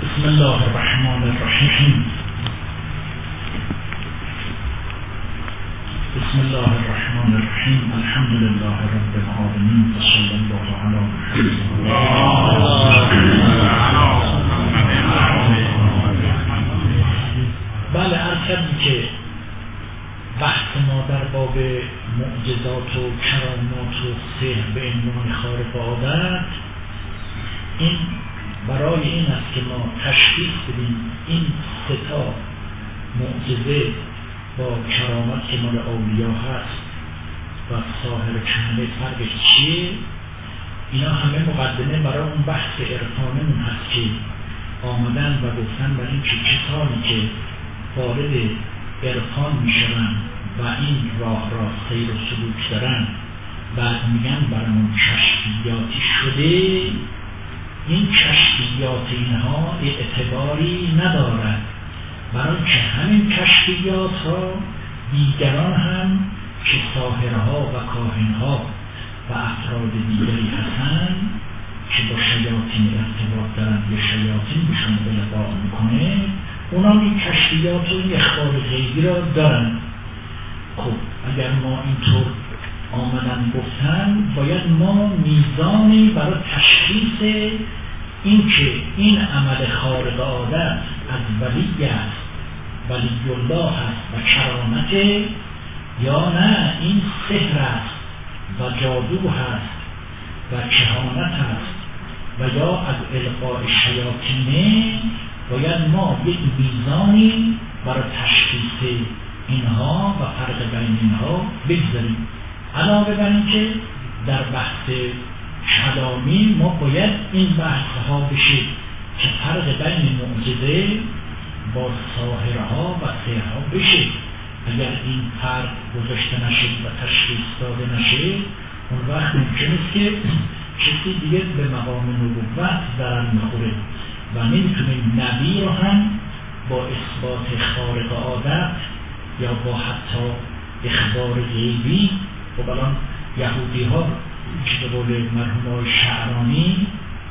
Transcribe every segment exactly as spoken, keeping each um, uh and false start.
بسم الله الرحمن الرحیم. بسم الله الرحمن الرحیم. الحمد لله رب العالمین و صلی الله علی محمد. بله، عرض کردیم که بحث ما در باب معجزات و کرامات و سحر به عنوان خارق عادت، این برای این است که ما تشخیص بدیم این سه تا معجزه با کرامت که مال اولیا هست و ساحر کهنه فرقش چیه. اینا همه مقدمه برای اون بحث عرفانمون هست که آمدن و گفتن برای این که کسانی که وارد عرفان میشن و این راه را سیر و سلوک دارن بعد میگن برامون کشفیاتی شده. این کشفیات اینها اعتباری ندارد، برای که همین کشفیات ها دیگران هم که ساحرها و کاهنها و افراد دیگری هستند که با شیاطین ارتباط دارند یا شیاطین بهشون القا میکنه، اونا این کشفیات و این اخبار غیبی را دارند. خب اگر ما اینطور آمدن گفتن، باید ما میزانی برای تشخیص این که این عمل خارق عادت از ولی است، ولی الله هست و کرامته، یا نه این سحر است و جادو هست و کهانت هست و یا از القاء شیاطینه، باید ما یک میزانی برای تشخیص اینها و فرق بین اینها بگذاریم. علاوه بر این که در بحث کلامی ما باید این بحث ها بشه که فرق بین معجزه با ساحرها و سحرها بشه. اگر این فرق گذاشته نشه و تشخیص داده نشه، اون وقت ممکن است که کسی دیگه به مقام نبوت ضرر میخوره و نمیتونه نبی رو هم با اثبات خارق عادت یا با حتی اخبار غیبی. و الان یهودی ها که به قول مرحوم آقای شعرانی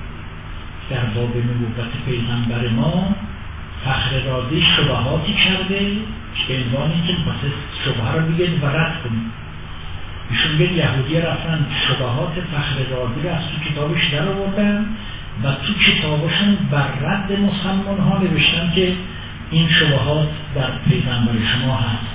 در باب نبوت پیغمبر ما فخر رازی شبهاتی کرده که به عنوانی که واسه شبهه رو بگید و رد کنید. ایشون به یهودی رفتن شبهات فخر رازی رو از تو کتابش در آوردن و تو کتابشون بر رد مسلمان ها نوشتن که این شبهات در پیغمبر شما هست.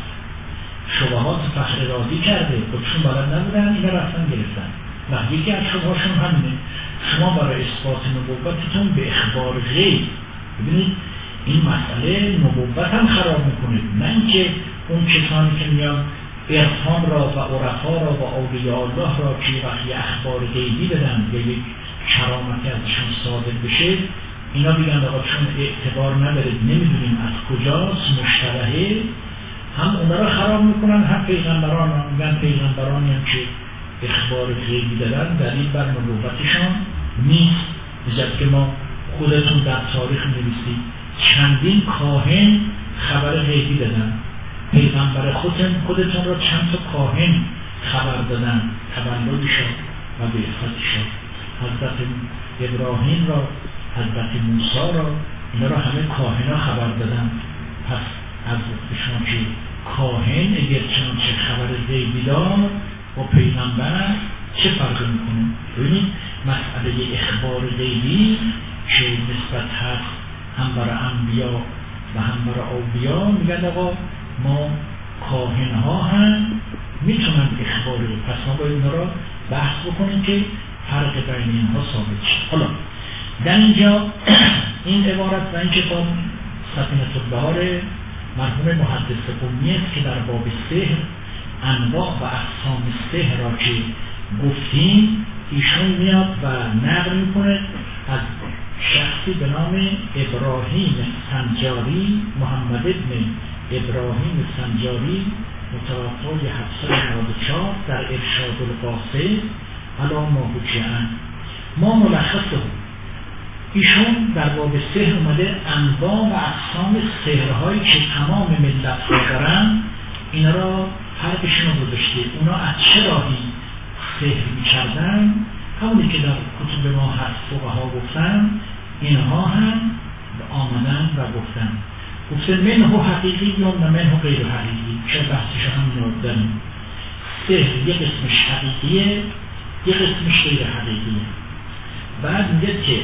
شبهات فخر رازی کرده، خودشون بلد نبودن، اینا رفتن گرفتن. و یکی از شبهاشون همینه، شما برای اثبات نبوتتون به اخبار غیب. ببینید این مسئله نبوت هم خراب میکنه، نه اینکه اون کسانی که میان عرفان را و عرفا را و اولیاء الله را که وقتی اخبار غیبی بدن یا یک کرامتی ازشون صادر بشه، اینا بگن آقا چون اعتبار نداره نمیدونیم از کجاست مشتبهه، هم اونا را خراب میکنن، هم پیغمبران را میگن پیغمبرانی هم که اخبار غیبی دارن دلیل بر نبوتشان نیست. بجد که ما خودتون در تاریخ می‌نویسید چندین کاهن خبر غیبی دادن، پیغمبر خودتون خودتون را چند تا کاهن خبر دادن تولدشان و بعثتشان. حضرت ابراهیم را، حضرت موسی را، اینا را همه کاهنا خبر دادن. پس از شما که کاهن اگر چنانچه خبر غیبی داد و پیغمبر چه فرقی میکنه؟ ببینید مسئله اخبار غیبی که نسبت هست هم برای انبیا و هم برای اولیاء، میگن آقا ما کاهن ها هم میتونن اخبار غیبی، پس ما باید اینا را بحث بکنیم که فرق بین اینها ثابت شد. حالا در اینجا این عبارت و این کتاب سفینه البحار مرحوم محدث قمی است که در باب سحر انواع و اقسام سحر را که گفتیم ایشون میاد و نقل میکنه از شخصی به نام ابراهیم سنجاری، محمد ابن ابراهیم سنجاری، متوفای هفتصد و نود و چهار در ارشاد القاصد علی ما حکیان. ما ملخصه ایشون در باب سحر اومده انواع و اقسام سحرهایی که تمام ملت ها دارن، اینا را فرقشون رو گذاشته. اونا از چه راهی سحر میکردن، همونی که در کتب ما هست فقها گفتن، اینها هم آمدن و گفتن گفتن منه حقیقی یا نه منه غیر حقیقی، چه بحثش هم یاد داریم. سحر یه قسمش حقیقیه یه قسمش غیر حقیقیه. بعد میگه که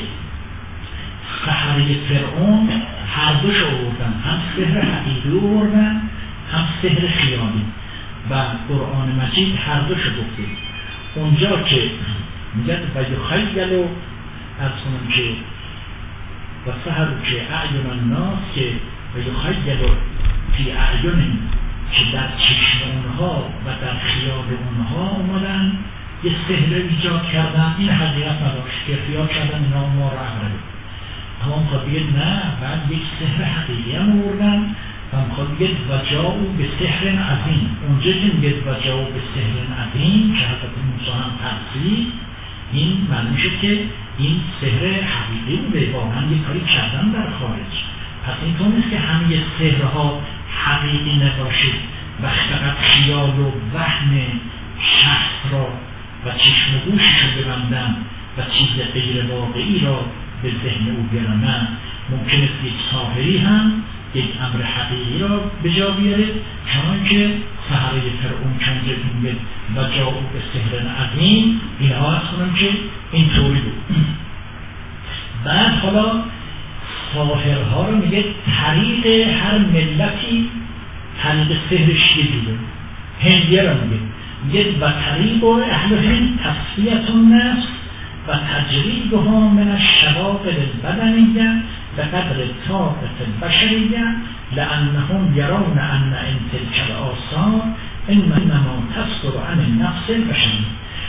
سحره فرعون هر دوش آوردن، هم سحر حقیقی آوردن هم سحر خیالی و قرآن مجید هر دوش گفته. اونجا که میگه و یخیلو از کنم که و سحر که اعین الناس که و یخیلو فی اعین که در چشم اونها و در خیال اونها اومدن یه سحر ایجاد کردن، این حقیقت نداشت که خیال کردن اینا ما رو عقله. اما میخواد بگه نه، بعد یک سحر حقیقی هم آوردن و میخواد بگه و جاؤوا به سحر عظیم. اونجا که میگه و جاؤوا به سحر عظیم که حضرت موسی هم تفسیر، این معنی میشه که این سحر حقیقی بوده، واقعا یک کاری کردن در خارج. پس این طور نیست که همه سحرها حقیقی نباشه و فقط خیال و وهم شخص را و چشم و گوشش رو ببندن و چیز غیر واقعی را به ذهن او بیارن. ممکن است یک ساحری هم یک امر حقیقی را به جا بیاره، چون که سحره فرعون چون میگه و جاؤوا به سحر عظیم، اینها از کنم که این طوری بود. بعد حالا ساحرها رو میگه طریق هر ملتی طریق سحرش یه جوره. هندیه رو میگه میگه و طریق اهل هند تصفیت النفس و تجریدها من الشواغل البدنیه به قدر طاقت البشریه لانهم یرون ان ان تلک الآثار انما تصدر عن النفس البشری.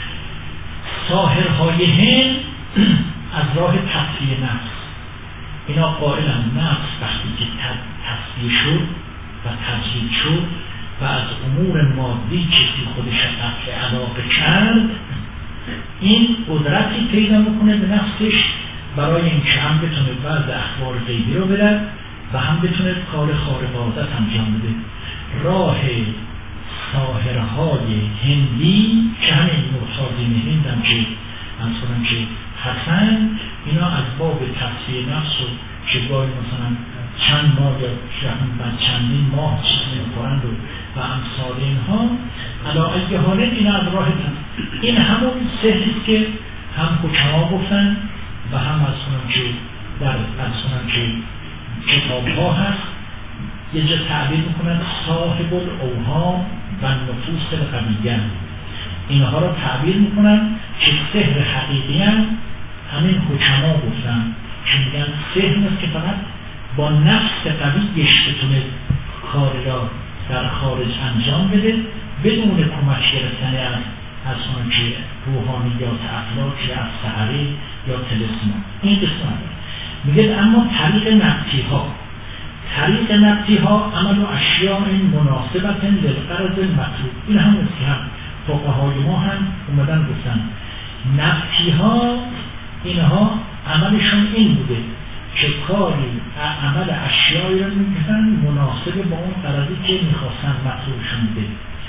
ساحرهای هند از راه تصفیه نفس، اینا قائلن نفس وقتی که تصفیه شد و تجرید شد و از امور مادی کسی خودش قطع علاقه کرد، این قدرتی پیدا میکنه به نفسش برای اینکه هم بتونه بعض اخبار غیبی رو بده و هم بتونه کار خارق عادت انجام بده. راه ساحرهای هندی که همین معتادین هند هم که از کنم که حسن، اینا از باب تصفیه نفس و که گاهی مثلا چند ماه یا بعد چندین ماه چیز میکنند و امثال اینها علا ای حالت این از راه تن. این همون سحریست که هم حکما گفتن و هم از کنم که در از کنم که کتاب ها هست. یه جا تعبیر میکنن صاحب الاوهام و نفوس القویه، اینها را تعبیر میکنن که سحر حقیقی هم همین حکما گفتن که میگن سحر نیست که فقط با نفس قویش بتونه کار را در خارج انجام بده بدون کمک گرفتن از از اون که روحانیات افلاک یا از سحری یا تلسما. این قسمت میگه اما طریق نبتی ها طریق نبتی ها عمل و اشیاء مناسبت للغرض المطلوب. این هم است که هم فقهای ما هم اومدن گفتن نبتی ها اینها عملشون این بوده که کاری عمل اشیایی رو میکنن مناسب با اون غرضی که میخواستن مطلوبشون بده.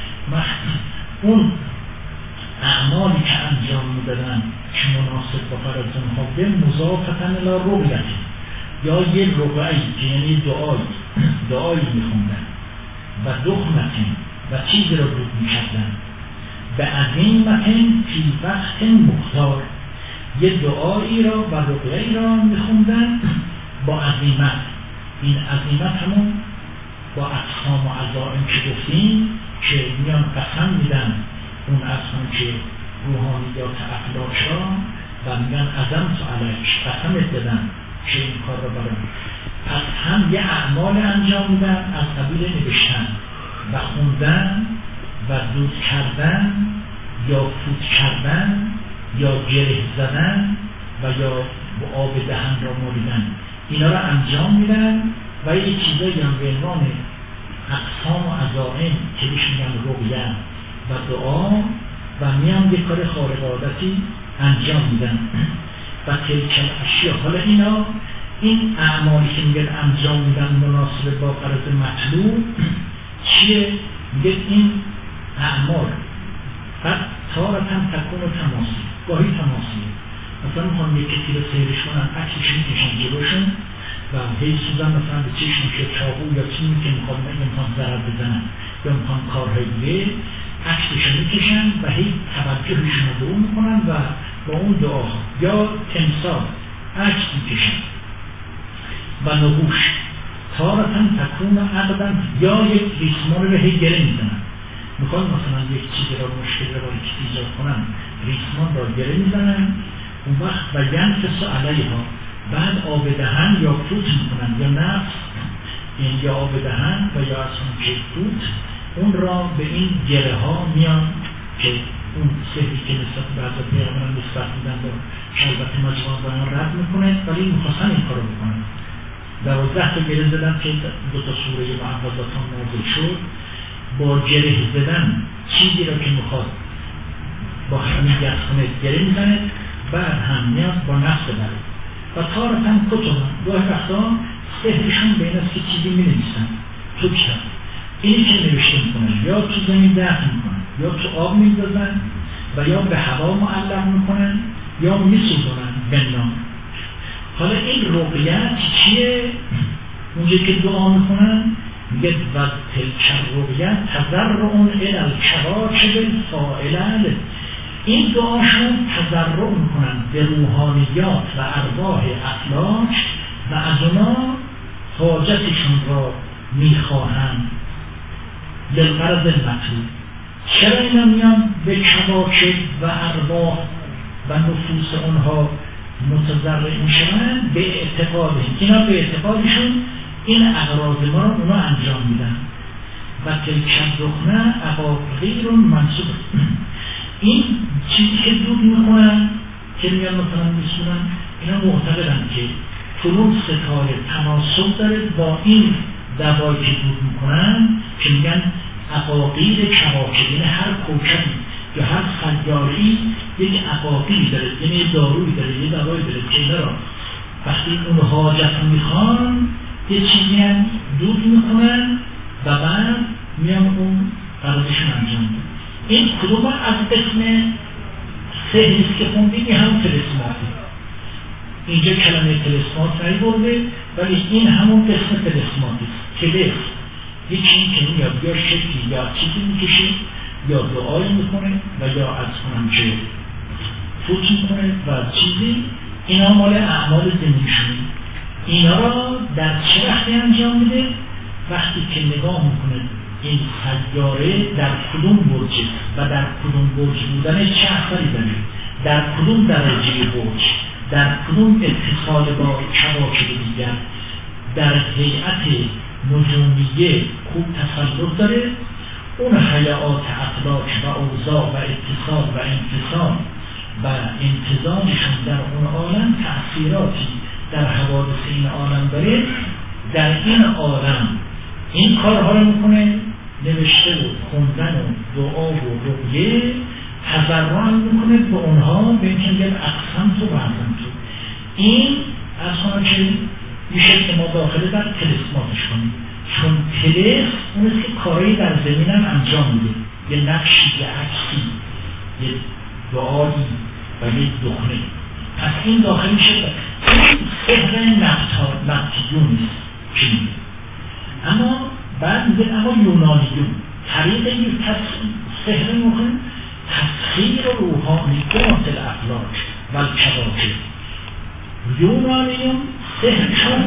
اون اعمالی که انجام میدادن که مناسب با غرض اونها به مضافتن الی رغبتی، یا یه رغبه‌ای که یعنی دعایی دعایی میخوندن و دخمتی و چیزی رو بود میکردن به عظیمتن فی وقت مختار، یه دعایی را و رغبه‌ای را میخوندن با عظیمت. این عظیمت همون با اقسام و عزائم که گفتیم که میان قسم میدن اون اصلا که روحانیات افلاک را و میگن عظمت علیک، قسمت دادن که این کار را برام. پس هم یه اعمال انجام میدن از قبیل نوشتن و خوندن و دود کردن یا فوت کردن یا گره زدن و یا آب دهن را موریدن، اینا را انجام میدن و یه چیزایی هم به عنوان اقسام و عزائم که بهش میگن رؤیه و دعا و میان یک کار خارق عادتی انجام میدن و تلک اشیا. حالا اینا این اعمالی که میگن انجام میدن مناسب با غرض مطلوب چیه؟ میگه این اعمال قد تارتاً تکون و تماسی، گاهی تماسی، مثلا میخوان یک کسی رو سیرش کنن عکسش میکشن جلوشون و هی سوزن مثلا به چشم که چاقو یا چیزی که میخواد امکان ضرر بزنن یا امکان کارهای دیگه عکسشو میکشن و هی توجهشون رو به اون میکنن و با اون دعا یا تمثال عکس میکشن و نقوش تارتن تکون عقدن یا یک ریسمان رو هی گره میزنن، میخواد مثلا یک چیزی را مشکل را که ایجاد کنن ریسمان را گره میزنن اون وقت و ینفس علیها بعد آب دهن یا فوت میکنن یا نفس این یا آب دهن و یا اصلا که فوت اون را به این گره ها میان که اون سهری که نسبت بعد از پیغمبران نسبت میدن با شربت مجموعه بیان رد میکنه ولی میخواستن این کارو بکنن. دوازده تا گره زدن که دو تا سوره معوضاتان نازل شد، با گره زدن چیزی را که میخواد با حمیت کنه گره میزنه، بعد هم میاد با نفس بره و تارتن کتبن گاهی وقتا سهرشون به این است که چیزی می نویسن تو کتاب اینی که نوشته میکنن یا تو زمین دفن میکنن یا تو آب میندازن و یا به هوا معلق میکنن یا میسوزونن بنام. حالا این رقیت چیه؟ اونجا که دعا میکنن میگه و تلک رقیت تضرعون الی الکواکب الفاعله، این دعاشون تضرع میکنن به روحانیات و ارواح افلاک و از اونا حاجتشون را میخواهند للغرض المطلوب. چرا اینا میان به کواکب و ارواح و نفوس اونها متضرع میشن؟ به اعتقاد اینا به اعتقادشون این اغراض ما رو اونا انجام میدن و تلک الرکن عقاقیر منصوب. این چیزی که دود میکنن که میگن مثلا میسونن اینا معتقدن که فرون ستاره تناسب داره با این دوایی که دود میکنن که میگن عقاقیر کواکب، یعنی هر کوکبی یا هر سیاره‌ای یک عقاقیری داره، یعنی یه دارویی داره، یه دوایی داره که اینا را وقتی اون حاجت میخوان یه چیزی هم دود میکنن و بعد میان اون قرارشون انجام میدن. این کدوم از قسم سهریست که خوندیم این همون تلسماتی، اینجا کلمه تلسمات نیورده ولی این همون قسم تلسماتی است. تلس یکی این که میاد یا شکلی یا چیزی میکشه یا دعایی میکنه و یا از کنم که فوت میکنه و چیزی، اینا مال اعمال زمینشونه. اینا را در چه وقتی انجام میده؟ وقتی که نگاه میکنه این سیاره در کدوم برج و در کدوم برج بودن چه اثری داره، در کدوم درجه برج، در کدوم اتصال با کواکب دیگر، در هیئت نجومیه خوب تسلط داره، اون حیات افلاک و اوضاع و اتصال و انفصال و انتظامشون در اون عالم تأثیراتی در حوادث این عالم داره. در این عالم این کارها رو میکنه، نوشته و خوندن و دعا و رقیه، تضرع میکنه به اونها، به این که میگه اقسم تو و اقسم تو. این از خواهد که میشه که ما داخله در تلسماتش کنیم، چون تلس اون است که کارهایی در زمین هم انجام میده، یه نقشی، یه عکسی، یه دعایی و یه دخنه. پس این داخل میشه این سهر نبتیون نیست چی میده. اما بعد میگه اما یونانیون طریق یک سهر مخن تسخیر روحانیات الافلاک و الکواکب. یونانیون سهرشون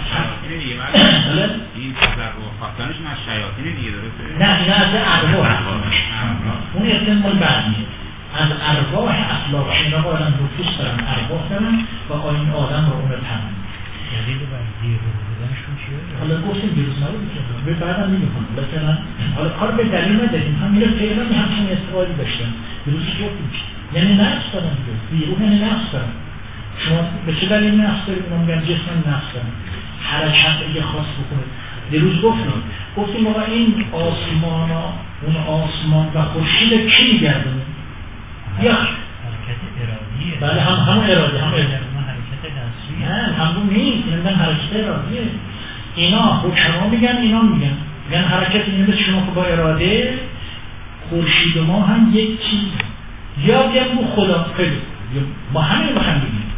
این تضرع خواستنشون از شیاطین دیگه درسته؟ نه این از ارواح اون احتمال بعد میاد از ارواح افلاک. اینا آدم نفوس دارن، ارواح دارن و آین آدم رو اون تمام دلیل بر دیروز بودنشون چیه؟ حالا گفتیم دیروز نبود که به بعدم میگم مثلا حالا کار به دلیل نداریم، هم میره فعلا همچین استفاده داشتن دیروز گفتیم یعنی نفس دارن، دیروز یعنی نفس دارن. شما به چه دلیل نفس دارید؟ اونم میگن جسم نفس دارن، حرکت یه خاص بکنه. دیروز گفتیم گفتیم آقا این آسمان ها اون آسمان و خورشید کی میگردونه؟ یا حرکت ارادیه. بله هم هم ارادی هم ارادی حرکت دستویی نه همون نیست، این من حرکت ارادیه. اینا حکما میگن اینا میگن میگن حرکت این مثل شما که با اراده خورشید ما هم یک چیز یا بگم بو خدا خیلی ما همین بخوام بگیم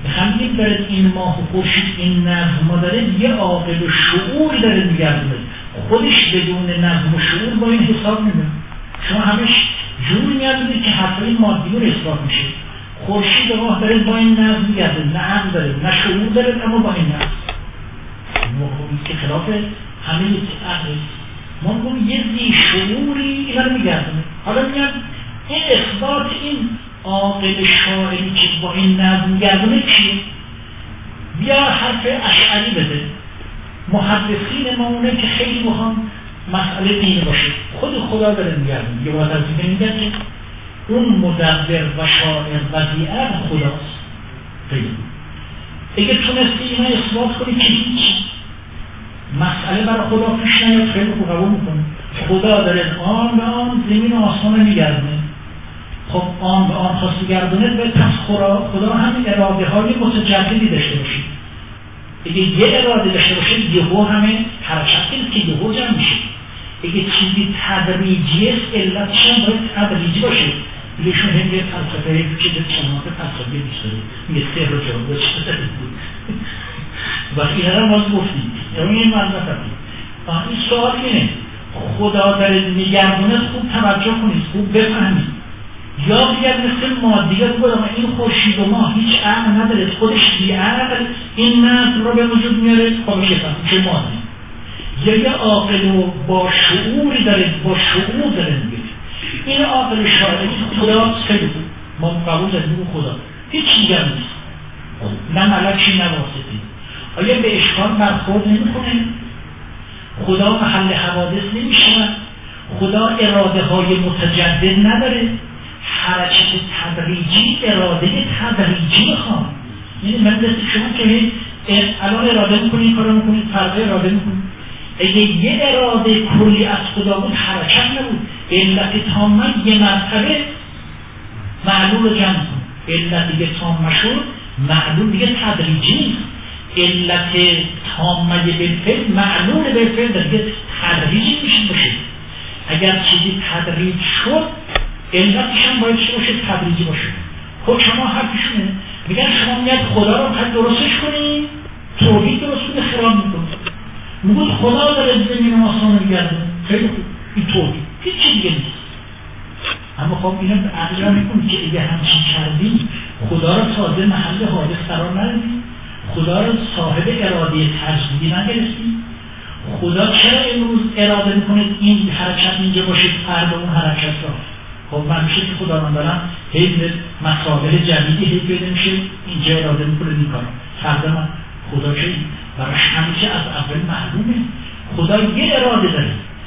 میخوام بگیم داره این ماه و خورشید این نظم داره، یه عاقل و شعوری داره میگردونه، خودش بدون نظم و شعور با این حساب نمیده. شما همش جوری میگردونه که حرفای مادی رو اثبات میشه. خورشید ماه داره با این نظم میگردونه، نه عقل داره نه شعور داره، اما با این نظم مخوبی که خلاف همه عقل ما میگم یه زی شعوری این رو میگردونه. حالا میگم این اثبات این عاقل شاعری که با این نظم میگردونه چیه؟ بیا حرف اشعری بده. محدثین ما اونه که خیلی مهم مسئله دینی باشه، خود خدا داره میگردونه. یه باید از دیگه میگن که اون مدبر و شاعر و دیعر خداست. خیلی اگه تونستی اینا اثبات کنی که هیچ مسئله برای خدا پیش نیاد، خیلی خوب قبول میکنه. خدا داره آن به آن زمین و آسمان میگردونه. خب آن به آن خواست گردونه به پس خدا, خدا همین اراده های متجددی داشته باشه. اگه یه اراده داشته باشه یهو همه حرکتی که یهو جمع میشه. اگه چیزی تدریجی است علتش هم باید تدریجی باشه. ایشون هم یه فلسفه که به چنانات فلسفه بیشتره میگه سه رو جان باشه و این را باز گفتیم یعنی این منظر این سوال اینه خدا داره نگردونه، خوب توجه کنید، خوب بفهمید. یا بگرد مثل مادیه رو بودم این خورشید و ماه هیچ عقل نداره، خودش بی عقل این نظم رو به وجود میاره، خودش فهم چه مادی. یا یه عاقل و با شعوری داره، با شعور داره میگه این عاقل شاعری خدا خیلی بود، ما قبول داریم خدا هیچ دیگر نیست، نه ملکی نه واسطی. آیا به اشکال برخورد نمیکنه؟ خدا محل حوادث نمیشه؟ خدا اراده های متجدد نداره؟ حرکت تدریجی اراده تدریجی میخوام. یعنی من دست شما که الان اراده میکنید این کار رو میکنید، فردا اراده میکنید. اگه یه اراده کلی از خدا بود حرکت نبود. علت تامه یه مرتبه معلول رو جمع کن. علت دیگه تامه شد معلول دیگه تدریجی نیست. علت تامه بالفعل معلول بالفعل دیگه تدریجی میشه باشه. اگر چیزی تدریج شد علتش هم باید چه باشه؟ تدریجی باشه. خب شما حرفشونه میگن شما میگن خدا رو باید درستش کنید، توحید درست کنید، خراب میکنید. میگن خدا داره زمین و آسمان میگرده، خیلی خوب، این توحید هیچ چیز دیگه نیست. اما خب اینا به عقل میکنید که اگه همچین کردیم خدا رو تازه محل حادث قرار ندادیم، خدا رو صاحب اراده تجدیدی نگرفتیم. خدا چرا امروز اراده میکنه این حرکت اینجا باشه، فردا اون حرکت را؟ خب من میشه که خدا من دارم هی مسائل جدیدی هی پیدا میشه، اینجا اراده میکنه این کارا، فردا من خدا چه براش همیشه از اول معلومه خدا یه اراده داره.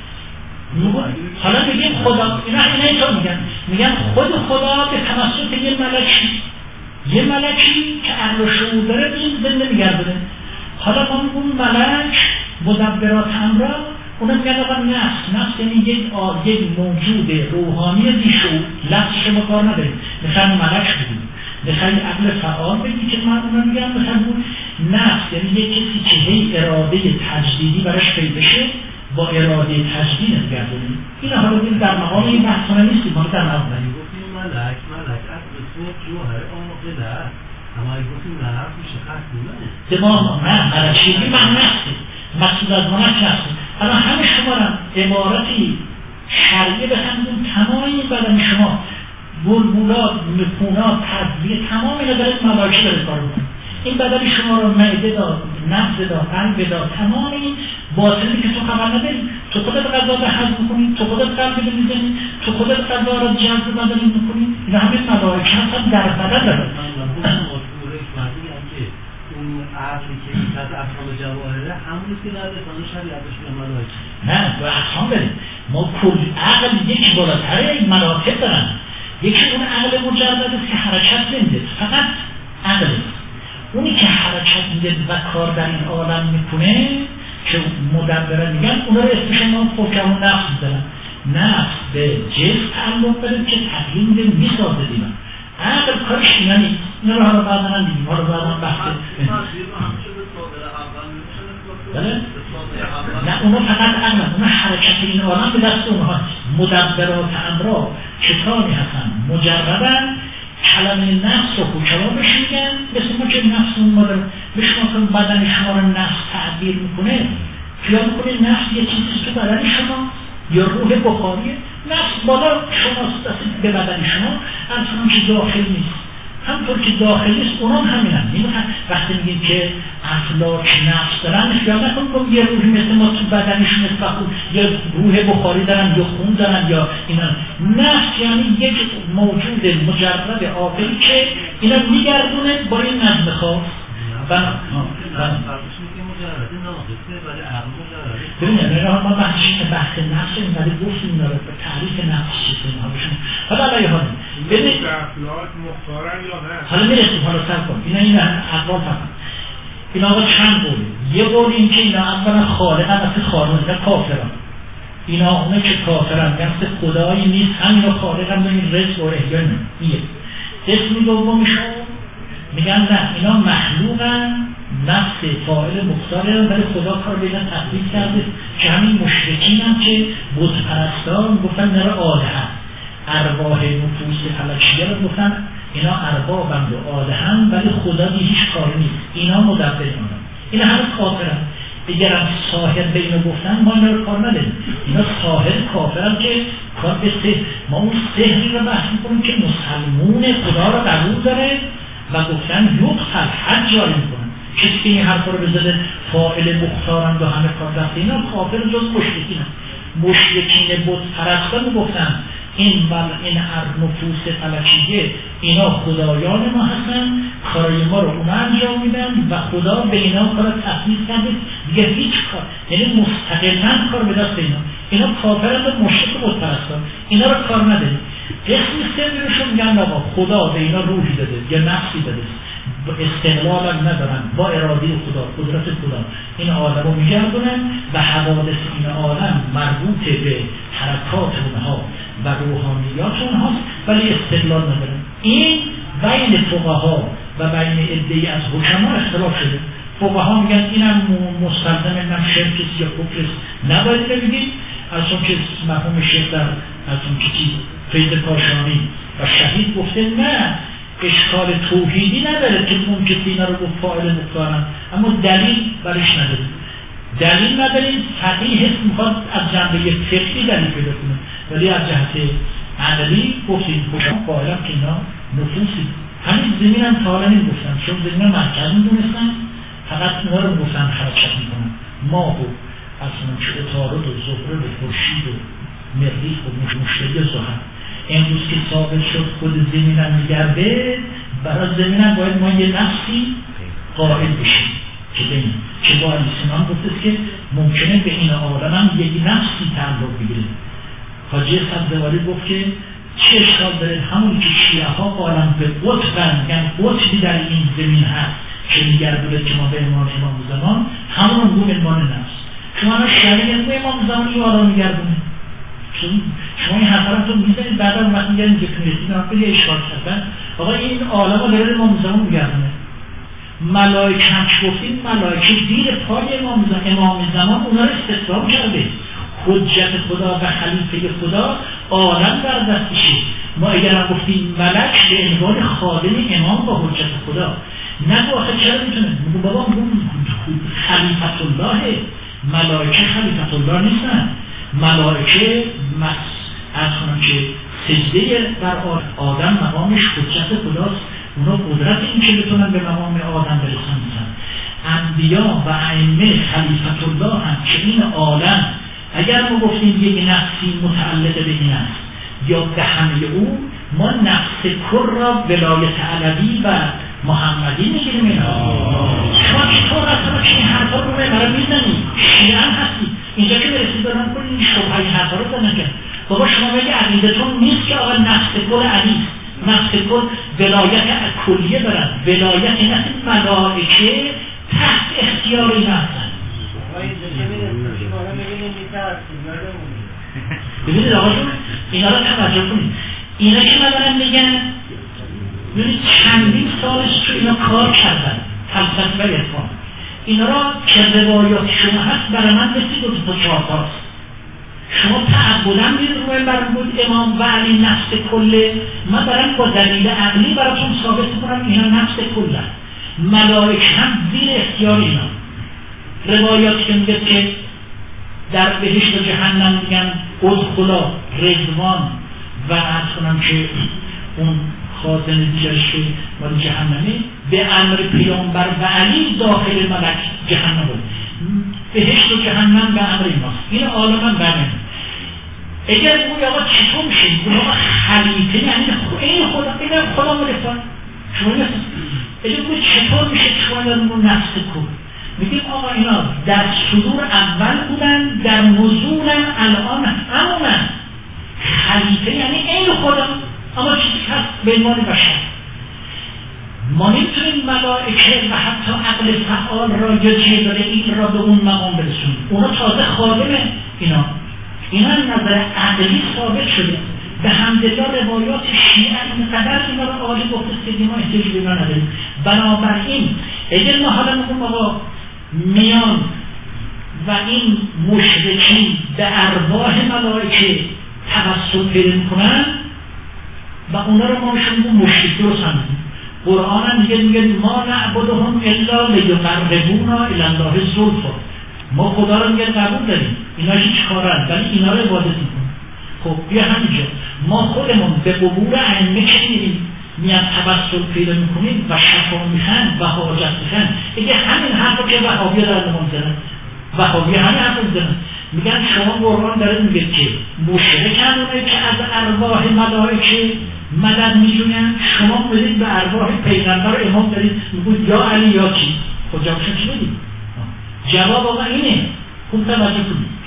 حالا بگیم خدا اینا اینا اینطور میگن میگن خود خدا به تمثل یه ملکی، یه ملکی که عقل و شعور داره به این زنده میگردونه. حالا ما میگون ملک مدبرات امرا، اونا میگن آقا نفس، نفس یعنی یک یک موجود روحانی بیشعور، لفظش ما کار نداریم، میخوایم ملک بگیم، میخوایم عقل فعال بگیم که من اونا میگن میخوایم نفس یعنی یک کسی که هی اراده تجدیدی براش پیدا شه با اراده تجدید میگردونیم. این حالا بگیم در مقام این بحثانه نیستیم، ما در مقام داریم گفتیم ملک، ملک اصل صوت جوهر عاقله، اما اگه گفتیم نفس میشه خط دماغ نه ملکشیدی من نفسه مقصود از ما نفسه. اما همه شما هم عبارتی شرعیه به همون تمام این بدن شما بلبولات، نفونات، تدویه تمام اینا داره ملائکه داره کار میکنه. این بدن شما رو معده داد، نفس داد، قلب داد، تمام این باطنی که تو خبر نداری، تو خودت غذا رو هضم می‌کنی، تو خودت قلب رو می‌زنی، تو خودت غذا رو جذب بدن می‌کنی. اینا همه ملائکه هستن در بدن داره. اون عقلی که از احکام جواهره همونی که در رسانه شریعتش به ملائکه نه به احکام داریم. ما کل عقل یکی بالاتره این مراتب دارن. یکی اون عقل مجرد است که حرکت نمیده، فقط عقل اونی که حرکت میده و کار در این عالم میکنه که مدبرن میگن اونا رو اسمش ما فوکمون نفس میدارن. نفس به جسم تعلق داره که تغییر میده میسازه دیگه. عقل کارش اینا نیست. اینا رو حالا بعدا هم دیگیم، حالا بعدا هم بحثه بله؟ نه اونا فقط عقل هست، اونا حرکت این عالم به دست اونها. مدبرات امرا کسانی هستن مجردن کلمه نفس رو حکما بهش میگن، مثل ما که نفسمون ما رو به شما بدن شما رو نفس تعبیر میکنه، خیال میکنه نفس یه چیزی تو بدن شما یا روح بخاریه. نفس بالا شما به بدن شما اصلا که داخل نیست، همطور که داخل نیست اونا هم همین هم. وقتی میگیم که افلاک نفس دارن، خیال نکنم یه روحی مثل ما تو بدنشون استخون یا روح بخاری دارن یا خون دارن یا اینا. نفس یعنی یک موجود مجرد عاقلی که اینا میگردونه با این نظم خاص. ببینید اینا ما بحث بحث نفس این ولی گفتیم اینا رو به تعریف نفس چیزی اینها بشون. حالا علیه حالی ببینید افلاک مختارن یا نه؟ حالا میرسیم حالا سر کن اینا این اقوال فقط اینا آقا چند قوله. یه قول این که اینا اولا خالق هم مثل خانون اینا کافران، اینا اونه که کافران مثل خدایی نیست، همینا خالق هم دارین رزق و احیای نیه. اسمی دومشون میگن نه اینا مخلوقن، نفس فاعل مختاره، ولی خدا کار بیدن تحقیق کرده که همین مشرکین هم که بت پرستان گفتن نره آله هم ارواح نفوس فلکیه رو گفتن اینا اربابند و آله هم، ولی خدا بی هیچ کاری نیست، اینا مدبر اینا اینا همه کافرن. اگرم ساحر به اینو گفتن ما اینا رو کار نداریم، اینا ساحر کافرن که کار به سحر. ما اون سحری رو بحث میکنیم که مسلمون خدا رو قبول داره و گفتن یقتل حد جاری میکنن. کسی که این حرفا رو بزده فاعل مختارن و همه کار رفته اینا کافر جز مشرکین هم. مشرکین بت پرستان گفتن این بل این هر نفوس فلکیه اینا خدایان ما هستن، کارای ما رو اونا انجام میدن و خدا به اینا کار تحمیل کرده دیگه هیچ کار، یعنی مستقلن کار به دست اینا. اینا کافرن و مشرک بت پرستان، اینا رو کار نداریم. قسم سومشون میگن آقا خدا به اینا روحی داده یا نفسی داده، استقلال هم ندارن، با اراده خدا قدرت خدا این عالم رو میگردونن و حوادث این عالم مربوط به حرکات اونها و روحانیات اونهاست ولی استقلال ندارن. این بین فقها و بین عده‌ای از حکما اختلاف شده. فقها میگن اینم مستلزم اینم شرک یا کفر نباید بگید، از اون که مفهوم شرک در از اون که فیض کاشانی و شهید گفته نه اشکال توحیدی نداره که اون که اینا رو گفت فاعل مختارن، اما دلیل برش نداریم. دلیل نداریم، فقیه میخواد از جنبه فقهی دلیل پیدا کنه، ولی از جهت عملی گفتیم خودم فاعلم که اینا نفوسی همین زمین هم فاعلا این گفتن، چون زمین هم مرکز میدونستن فقط اینا رو گفتن حرکت میکنن. ماه و اصلا که اتارد و زهره و خورشید و مریخ و مشتری زحل امروز که ثابت شد خود زمین هم میگرده، برای زمین هم باید ما یه نفسی قائل بشیم که بینیم که با علی سینان گفته که ممکنه به این عالم هم یک نفسی تعلق بگیره. حاجی صدواری گفت که چه اشکال داره همون که شیعه ها عالم به قطبن، یعنی قطبی در این زمین هست که میگرده که ما به ایمان امام زمان همون رو ایمان نفس شما شریعت به امام زمان این عالم میگردونه. شما این حرفارتون میزنید بعد هم وقت میگن که کنیستی نام یه اشکال کردن آقا این عالم ها داره امام زمان میگردونه. ملائکه هم گفتیم ملائکه زیر پای امام زمان امام زمان اونا رو استسلام کرده، حجت خدا و خلیفه خدا عالم در دستشه. ما اگر هم گفتیم ملک به عنوان خادم امام با حجت خدا، نگو آخه چرا میتونه میگو بابا خلیفت الله، ملائکه خلیفت الله نیستن، ملائکه از کنم که سجده بر آدم مقامش حجت خداست، اونا قدرت این که بتونن به مقام آدم برسن میزن. انبیا و ائمه خلیفت الله هم که این عالم اگر ما گفتیم یک نفسی متعلق به این است یا به همه او، ما نفس کل را ولایت علوی و محمدی میگیریم. اینا شما چطور اصلا که این حرفا رو برای میزنید شیعه هم هستی اینجا که برسید دارم کنید این شبه این حرفا رو دارن که بابا شما بگه عقیدتون نیست که آقا نفس کل علی نفس کل ولایت کلیه دارن، ولایت این است ملائکه تحت اختیار این هستن. ببینید آقا جون اینا رو توجه کنید، اینا که مدارن میگن ببینید چندین سالش تو اینا کار کردن فلسفه و عرفان، اینا را که روایات شما هست برای من مثل دو تا چهار تاست. شما تعبداً میرید روی برم بود امام و علی نفس کله، من دارم با دلیل عقلی براتون ثابت کنم اینا نفس کله. ملائکه هم زیر اختیار اینا. روایات که میگه که در بهشت و جهنم میگن ادخلا رضوان و عرض کنم که اون خازن دیگرش که مال جهنمی به امر پیامبر و علی داخل ملک جهنم بود. بهشت و جهنم به امر ایناست. این عالم برمیم. اگر بگوی آقا چطور میشه؟ بگوی آقا خلیفه یعنی این خدا این خدا مرسان شما نیست. اگر بگوی چطور میشه شما یادمون نفس کن؟ میگیم آقا اینا در صدور اول بودن، در نزول الان همونن. خلیفه یعنی این خدا، اما چیزی که هست به عنوان بشر. ما نمیتونیم ملائکه و حتی عقل فعال را یا جبرئیل را به اون مقام برسونیم. اونا تازه خادم اینا اینا نظر عقلی ثابت شده. به حمدالله روایات شیعه اینقدر اینا را عالی گفته که ما احتیاج به اینا نداریم. بنابراین اگر ما حالا میگم آقا میان و این مشرکی به ارواح ملائکه توسل پیدا میکنن و اونا رو ما میشون مشرک درست همیم. قرآن هم میگه میگه ما نعبدهم الا لیقربونا الی الله زلفا. ما خدا رو میگه قبول داریم، اینا هیچ کارن ولی اینا رو عبادت میکنن. خب بیا همینجا ما خودمون به قبور ائمه که میریم میان توسل پیدا میکنیم و شفا میخن و حاجت میخن. اگه همین حرفو که وهابی دارن میزنن، وهابی همین حرفو میزنن، میگن شما قرآن داره میگه که مشرک همونه که از ارواح ملائکه مدد میجونن، شما برید به ارواح پیغمبر امام دارید میگوید یا علی یا کی؟ خود جوابشون چی بدید؟ جواب آقا اینه. خوب توجه کنید.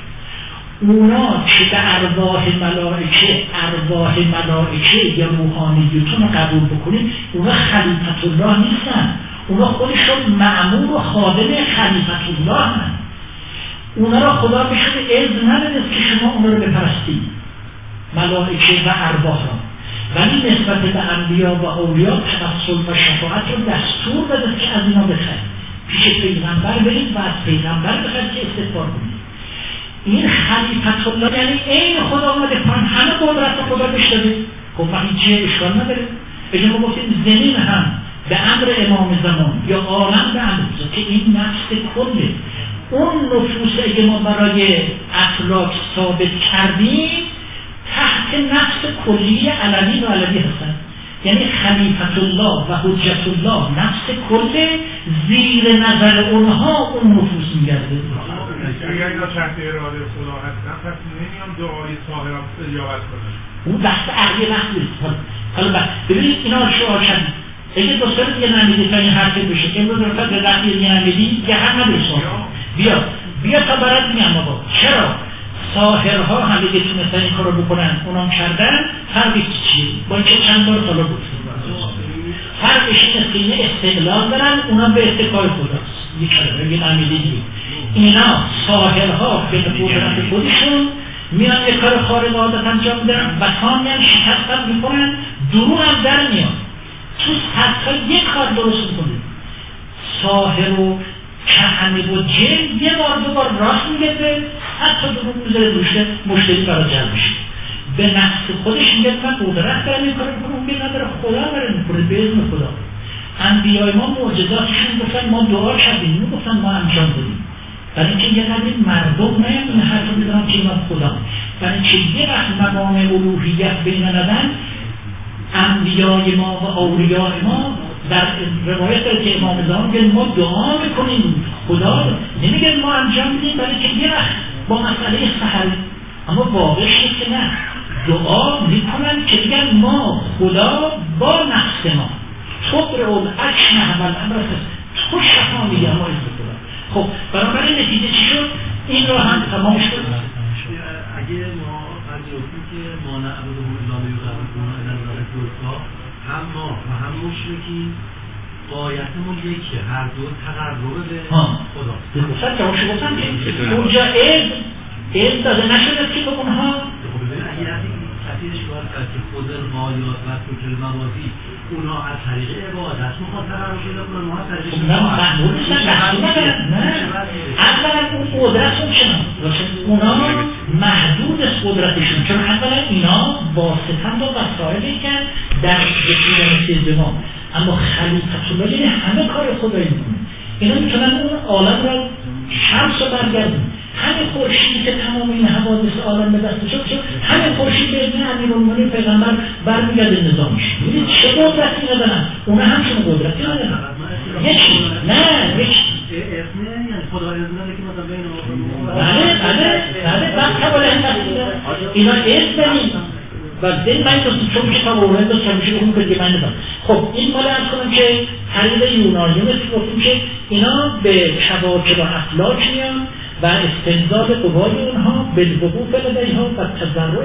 اونا که به ارواح ملائکه ارواح ملائکه یا روحانیتون قبول بکنید، اونا خلیفت الله نیستن. اونا خودشون مأمور و خادم خلیفت الله هستن. اونا را خدا بهشون اذن نداده که شما اونا رو بپرستید، ملائکه و ارواح را. ولی نسبت به انبیا و اولیا توسل و شفاعت رو دستور داده که از اینا بخواید، پیش پیغمبر برید و از پیغمبر بخواید که استغفار کنید. این خلیفت الله یعنی این خدا اومده پایین، همه قدرت خدا بهش داده. خب وقتی چه اشکال نداره؟ اگه ما گفتیم زمین هم به امر امام زمان یا عالم به امر که این نفس کله، اون نفوس اگه ما برای افلاک ثابت کردیم تحت نفس کلی علوی و علوی هستن. یعنی خلیفت الله و حجت الله نفس کل، زیر نظر اونها اون نفوس میگرده. اگر اینا تحت اراده خدا هستن پس نمیام دعای طاهران استجابت کنن. اون بحث عقلی نخوید. حالا ببینید اینا شعار شدید. اگه دوستان دیگه نمیدید تا این حرفی بشه که امروز رفت به وقتی دیگه نمیدید که هم ندرسون بیا بیا تا برات میگم بابا چرا ساحرها هم دیگه تونستن این کار رو بکنن اونام کردن. فرقش چیه؟ با اینکه چند بار طلا بود فرقش اینه که اینه استقلال دارن، اونا به استقلال خداست. یک کلمه یه نمیدید. اینا ساحرها به قدرت خودشون میان یک کار خارق عادت انجام میدن و تا میان شکست میکنن، دروغ هم در میاد. تو حتی یک کار درست میکنه، ساحر و کهنه و جن یه بار دو بار راست میگه، حتی دروغ میذاره دوشه مشتری برای جلب میشه. به نفس خودش میگه من قدرت دارم این کار میکنم، اون که نداره خدا داره میکنه به اذن خدا. انبیای ما معجزاتشون گفتن ما دعا کردیم، میگفتن ما انجام دادیم. برای اینکه یه قدر مردم نه این حرف رو میدونم که اینا خدا، برای اینکه یه وقت مقام الوهیت بین ندن انبیای ما و اولیاء ما در روایت داره که امام زمان میگه ما دعا میکنیم خدا، نمیگه ما انجام میدیم، برای اینکه یه وقت با مسئله سحر. اما واقعش که نه، دعا میکنن که میگن ما خدا با نفس ما صبر اون اکشن عمل امر تو شفا میگه ما این خدا. خب بنابراین نتیجه چی شد؟ این رو هم تمام شد. اگه ما فرضی که ما نعبدهم الا لیقربونا الی الله زلفا، هم ما و هم مشرکی غایتمون یکیه، هر دو تقرب به خداست. درسته که باشه گفتم که اونجا علم علم داده نشده که به اونها اگه کثیرش باید که خود غایات و فکر موازی اونا از طریق عبادت مخاطره رو شده کنن، ما از طریق نه محمول نیستن، محمول ندارن. نه اولا قدرتشون چنان اونا محدود از قدرتشون، چون اولا اینا واسطن با وسایلی که در رسیدن سوم، اما خلیفت الله یعنی همه کار خدایی میکنه. اینا میتونن اون عالم را شمس رو برگردن، همه خورشیدی که تمام این حوادث عالم به دست شد شد همه خورشید به ابن امیرالمومنین پیغمبر برمیگرده نظامش. ببینید چه قدرتی ندارن، اونا همچون قدرتی ندارن. یکی نه یکی اسمه یعنی خدا اذن نده که مثلا بین بله بله بله بعد حواله اینا اسم نیم و دل من دوست چون که تا اولاد داشت همیشه بخون که من نبود. خب این مالا ارز کنم که طریق یونانی مثل گفتیم که اینا به کواکب و افلاک میان و استنزاد قوای اونها بالوقوف لدیها و تضرع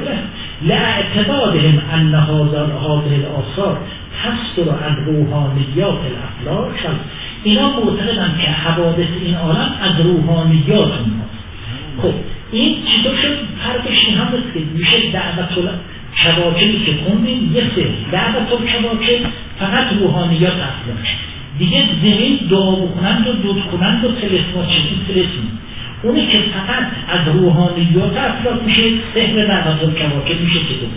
لاعتقادهم ان هذه الآثار تصدر عن روحانیات الافلاک. اینا معتقدن که حوادث این عالم از روحانیات اونهاست. خب این چطور شد؟ فرقش این هم است که میشه دعوت کواکبی که خوندیم یه سه دعوت کواکب فقط روحانیات افلاک، دیگه زمین دعا بکنند و دود کنند و تلسما چیزی تلسمی، اونی که فقط از روحانیات افلاک میشه سحر دعوت کواکب میشه که دوم.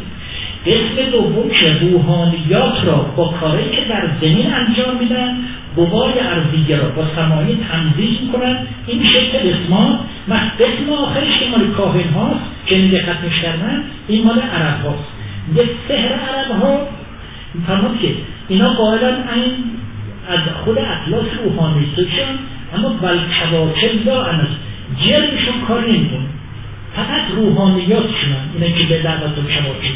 قسم دوم که روحانیات را با کاری که در زمین انجام میدن قوای ارضیه را با سمایی تمزیج میکنن، این میشه تلسما. قسم آخرش که مال کاهن هاست که این دقت میشکرن، این مال عرب هاست. یه سحر عرب ها میفرماد که اینا قائلن این از خود اطلاس روحانیتشون، اما بلکواکب دارن جرمشون کار نمیکنه، فقط روحانیاتشون اینه که به دعوت و کواکب.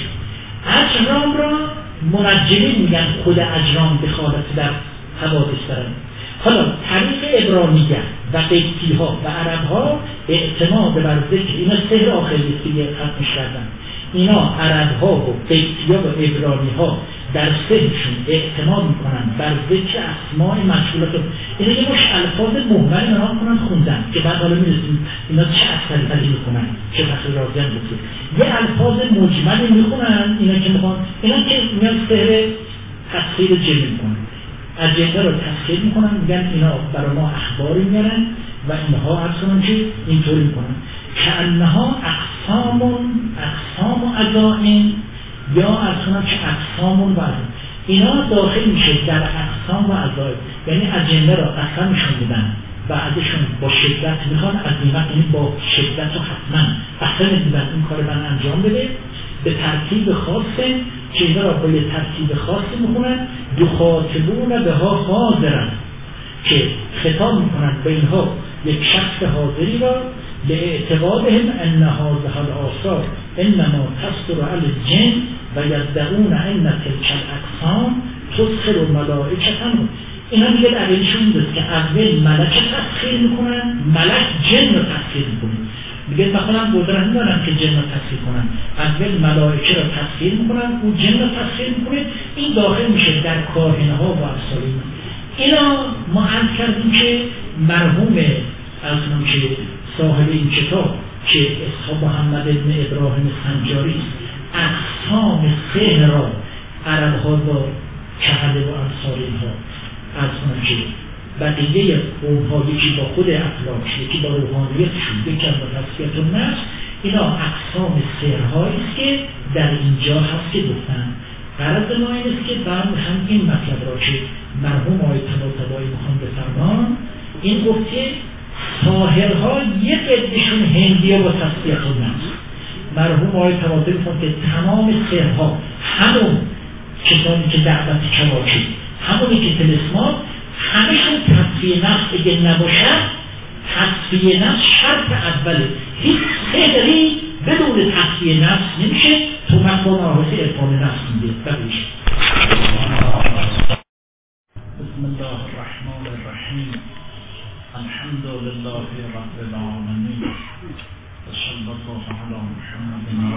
اجرام را منجمی میگن، خود اجرام دخالت در حوادث دارن. حالا طریق ابرانیه و قبطی ها و عرب ها اعتماد بر ذکر، اینا سحر آخری که یه ختمش کردن، اینا عرب ها و قبطی ها و ابرانی ها در سحرشون اعتماد میکنن بر ذکر اسماء مشغولات. اینا یه مش الفاظ محمل اینا کنن خوندن که بعد حالا میرسیم اینا چه اثری ولی میکنن، چه فصل راضیان بسید یه الفاظ مجملی میخونن اینا که میخوان، اینا که میان سحر تسخیر جن میکنن، اجنده رو تسخیر میکنن، میگن اینا برای ما اخباری میارن و اینها عرض کنن که اینطوری میکنن که انها اقسام اقسام و ازائم، یا عرض کنن که اقسام و ازائم، اینا داخل میشه در اقسام و ازائم، یعنی اجنده رو قسمشون بدن بعدشون با شدت میخوان از نیمت، یعنی با شدت و حتما قسم میدن این کار من انجام بده به ترتیب خاصه که اینا را با یه ترتیب خاصی میکنن. دو خاطبون به ها حاضرن که خطاب میکنن به اینها یک شخص حاضری را به اعتقادهم ان هذه الآثار انما تصدر علی الجن و یدعون ان تلک الاقسام تسخر ملائکة. اینا میگه عقیده‌شون اینه که اول ملک تسخیر میکنن، ملک جن رو تسخیر میکنن. میگه مثلا قدرت ندارن که جن رو تسخیر کنن، اول ملائکه رو تسخیر میکنن، او جن رو تسخیر میکنه، این داخل میشه در کاهنه ها و افسار اینا. اینا ما عرض کردیم که مرحوم اصلا که صاحب این کتاب که اصحاب محمد ابن ابراهیم سنجاری اقسام سحر را عرب ها با کهله و انصاری ها اصلا که بقیه قوم ها یکی با خود افلاک، یکی با روحانیتشون، یکی با تصفیت النفس، اینا اقسام سحرهایی است که در اینجا هست که گفتن. غرض ما این است که بعد هم این مطلب را که مرحوم آقای طباطبایی میخوان بفرمان، این گفت که ساحرها یک عدهشون هندیه با تصفیت النفس. مرحوم آقای طباطبایی میخوان که تمام سحرها همون کسانی که دعوت کواکب، همونی که تلسمات، همشون تصفیه نفس اگه نباشد، تصفیه نفس شرط اوله. هیچ سحری بدون تصفیه نفس نمیشه، تو مقام آهسته ارفان نفس میده. ببیش بسم الله الرحمن الرحیم، الحمد لله رب العالمین، و صلی الله علی محمد